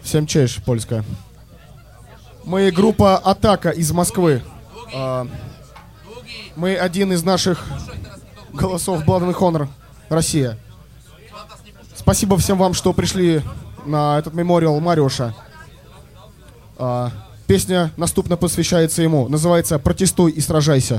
Всем честь, польская. Мы группа «Атака» из Москвы. Мы один из наших голосов Blood and Honor Россия. Спасибо всем вам, что пришли на этот мемориал Мариуша. Песня наступно посвящается ему. Называется «Протестуй и сражайся».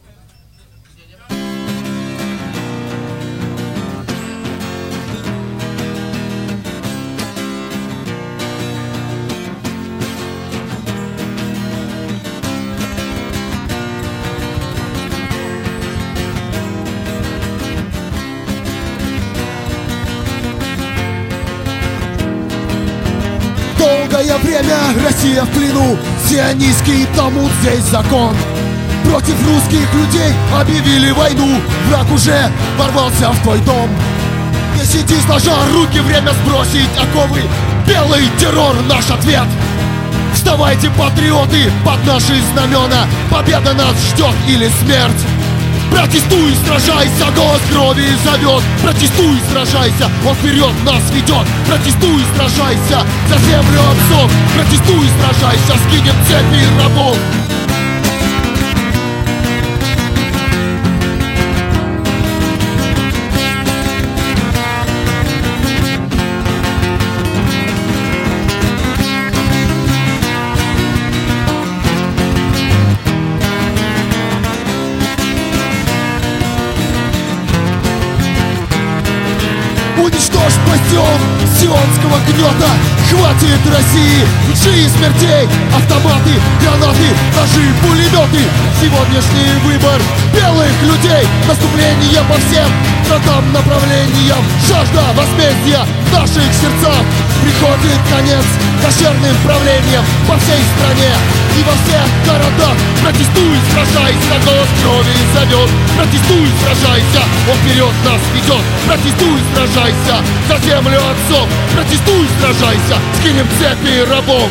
Долгое время Россия в плену, сионистский Талмуд здесь закон. Против русских людей объявили войну, враг уже ворвался в твой дом. Не сиди сложа руки, время сбросить оковы, белый террор наш ответ. Вставайте, патриоты, под наши знамена, победа нас ждет или смерть. Протестуй, сражайся, голос крови зовет. Протестуй, сражайся, он вперед нас ведет. Протестуй, сражайся за землю отцов. Протестуй, сражайся, скинем цепи рабов. Уничтожь бастион сионского гнета. Хватит России лжи и смертей. Автоматы, гранаты, ножи, пулеметы. Сегодняшний выбор белых людей. Наступление по всем фронтам, направлениям. Жажда возмездия в наших сердцах. Приходит конец кошерным правлением по всей стране и во всех городах. Протестуй, сражайся, голос крови зовет. Протестуй, сражайся, он вперед нас ведет. Протестуй, сражайся за землю отцов. Протестуй, сражайся, скинем цепи рабов.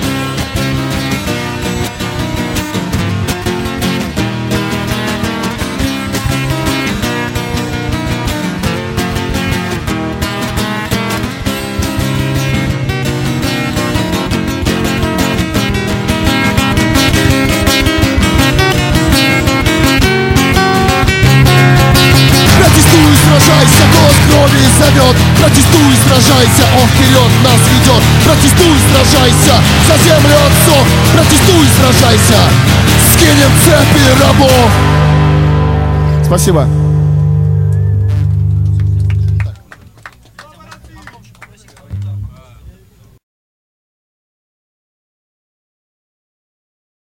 Сражайся, голос крови зовет. Протестуй, сражайся, он вперед нас ведет. Протестуй, сражайся за землю отцов. Протестуй, сражайся, скинем цепи рабов. Спасибо.